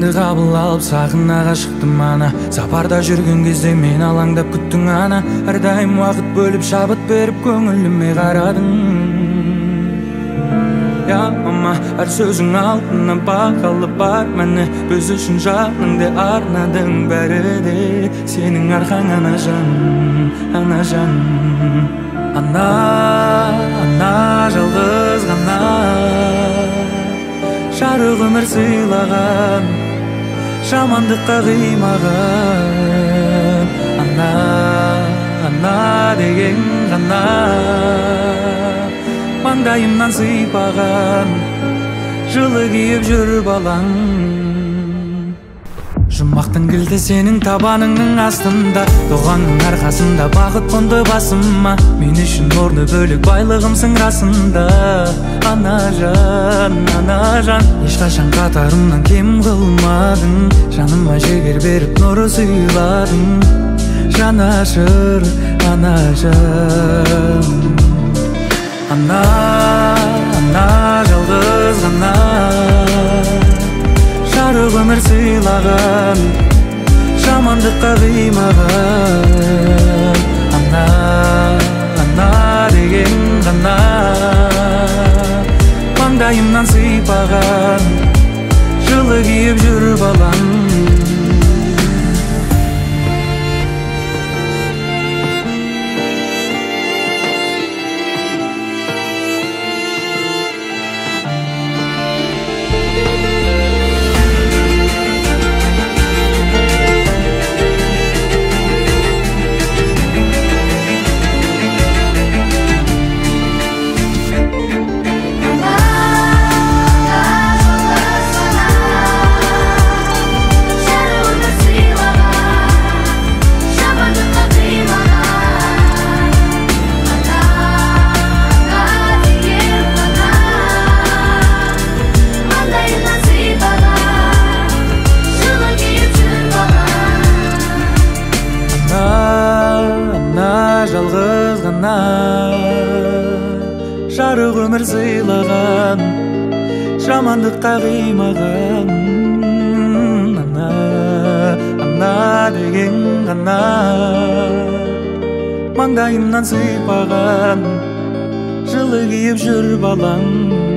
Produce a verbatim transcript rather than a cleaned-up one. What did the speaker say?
Сәлеміңді қабыл алып сағына шықтым ана. Сапарда жүрген кезде мен алаңдап күттің ана. Әрдайым уақыт бөліп шабыт беріп көңіліме қарадың. Я мама, әр сөзің алтыннан бағалы бар мәні. Біз үшін жаныңды арнадың бәрі де. Сенің арқаң ана жан, ана жан. Ана, ана жалғыз ғана жарық өмір сыйлаған, жамандыққа қимаған. Ана, ана деген ғана маңдайымнан сыйпаған, жылы киіп жүр балаң. Жұмақтың кілті сенің табаныңның астында, тоғанның арқасында бақыт қонды басыма. Мен үшін орны бөлек байлығымсың расында. Ана жан, ана жан, ешқашан қатарымнан кем қылмадың. Жаныма жігер беріп нұры сыйладың. Жанашыр ана жан. Ана, ана жалғыз ғана жарық өмір сыйлаған, жамандыққа қимаған. Ана, ана деген ғана маңдайымнан сыйпаған, жылы киіп жүр балаң. Жалғыз ғана жарық өмір сыйлаған, жамандыққа қимаған. Ана, ана деген ғана маңдайымнан сыйпаған, жылы киіп жүр балаң.